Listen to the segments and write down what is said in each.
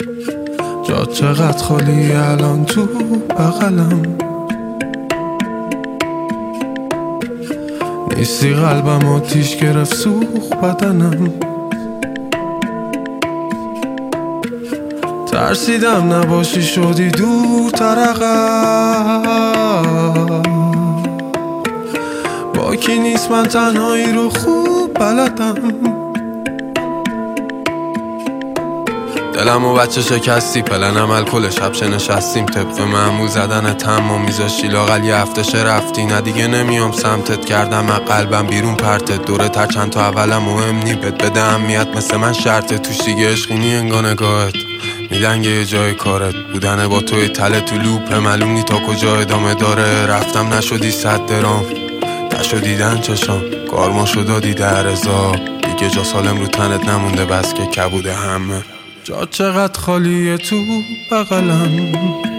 جا چقدر خالی الان تو بغلم، نیستی قلبم آتیش گرفت سوخت بدنم. ترسیدم نباشی شدی دورتر عقب، با کی نیست من تنهایی رو خوب بلدم. دلم و بچه شکستی پلنم الکل شب شه نشستیم طبق معمول زدن تم و میذاشی لاغل یه هفته شه رفتی نه دیگه نمیام سمتت کردم از قلبم بیرون پرتت دوره تر چند تا اولم مهم نی بده اهمیت مثل من شرطه توش دیگه عشقینی انگاه نگاهت میلنگه یه جای کارت بودن با توی تله تو لوپ معلوم نی تا کجا ادامه داره رفتم نشدی 100 درام نشد دیدن چشام کارماشو دادی 10,000 دیگه جا سالم رو تنت نمونده بس که کبوده همه جا چقدر خالیه تو بغلم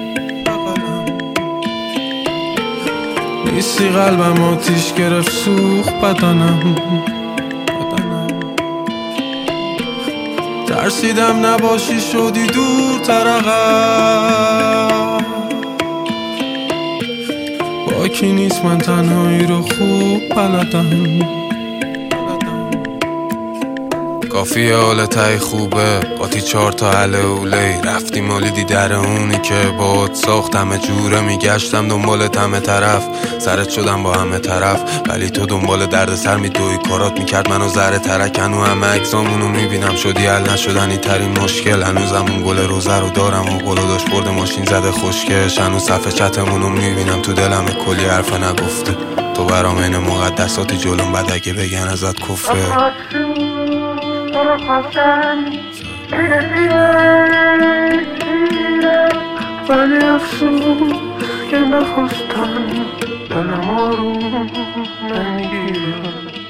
نیستی قلبم آتیش گرفت سوخت بدنم ترسیدم نباشی شدی دورتر عقب با کی نیست من تنهایی رو خوب بلدم کافیه حال تای خوبه قاطی 4 تا حل اولی رفتی مالیدی در اونی که باد ساخت همه جوره میگشتم دنبالت همه طرف سرت شدم با همه طرف ولی تو دنبال درد سر میدوی کارات میکرد منو زهر ترک هنو همه اگزامونو میبینم شدی حل نشدنی ترین مشکل هنوزم اون گل روزه رو دارم و گلو داشت برده ماشین زده خشکش هنوز صفحه چتمونو میبینم تو دلم کلی حرف نگفته تو برام این مقدساتی جلوم بعد اگه بگن ازت کفه ولی افسوس که نخواستم دلم آروم نمیگیره